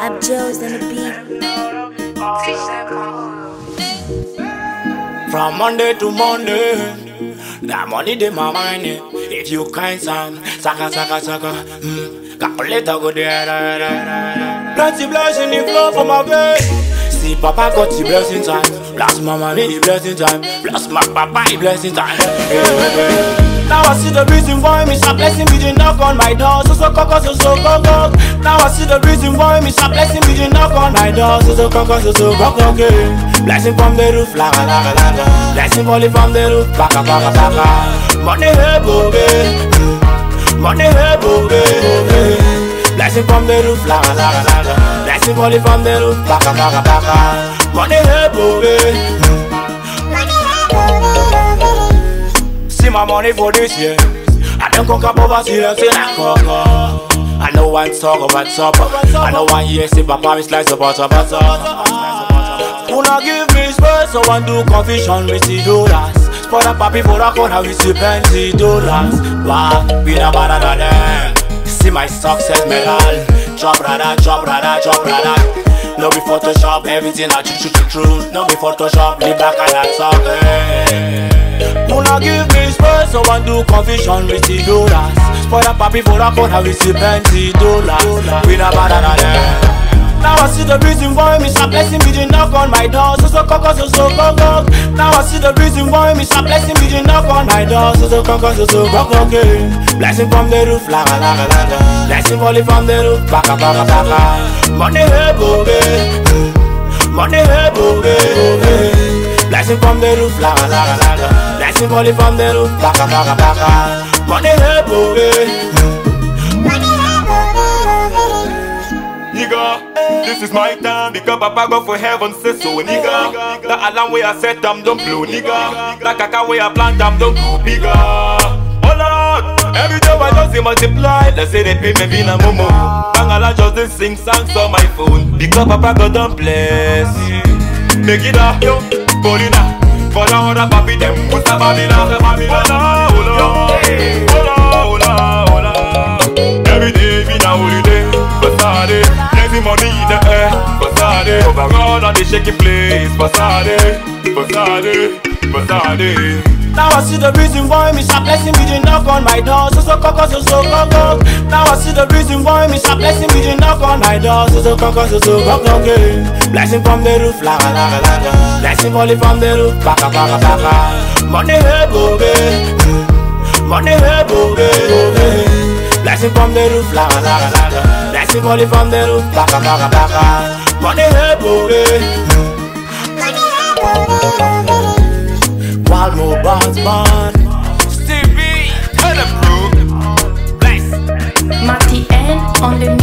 Got Joe's on the beat. From Monday to Monday, that money dey my mind. If you kind some, saka. Calculator go there. Plenty blessing in flow for my way. See, Papa got the blessing time. Bless my money, the blessing time. Bless my Papa, the blessing time. Now I see the reason why me stop blessing me knock on my door. So go. Now I see the reason why me stop blessing me knock on my door. So go. Blessing from the roof, la. Blessing falling from the roof, baka. Money hey bobe, money hey bobe. Blessing from the roof, la. Blessing falling from the roof, baka. Money hey bobe. See my money for this year. I don't conquer poverty, let's say I conquer. I know one talk about supper. I know one year, see Papa me slice of butter. Una give me space, so one do confusion, we see dollars. For the papi, for the corner, we see plenty dollars. Wow, we not better than them. See my success medal. Chop rada. No be Photoshop, everything I true. No be Photoshop, live back and I talk. Una give me space, so one do confusion, we see dollars. For the papi, for the corner, we see plenty dollars. We not better than them. Now I see the reason why me stop blessing me knock on my door. So go. Now I see the reason why me stop blessing me knock on my door. So go. Blessing from the roof, la. Blessing falling from the roof, baka. Money hey bobe, money hey bobe. Blessing from the roof, la. Blessing falling from the roof, baka. Money hey bobe. Nigga, this is my time because Papa go for heaven say so. Nigga, that alarm where I set them don't blow. Nigga, that caca where I plant them don't go bigger. Oh Lord, every day I just see multiply. Let's say they pay me vina momo. Bangala just they sing songs on my phone because Papa God don't bless. Make it up, yo, Polina. For the other papi them who's a Babila. Hola. Every day be na holiday. Fasade, plenty money in the air. Fasade, overall on the shaking place. Fasade. Now I see the reason why me stop blessing me knock on my door. So go. Now I see the reason why me stop blessing me knock on my door. So go. Blessing from the roof, la. Blessing falling from the roof, baka. Money hey bobe, money hey bobe. Blessing from the roof, la. Blessing falling from the roof, baka. Money hey bobe. Wild more bounce man. Stevie, tell them bro. Bless. Matty N on the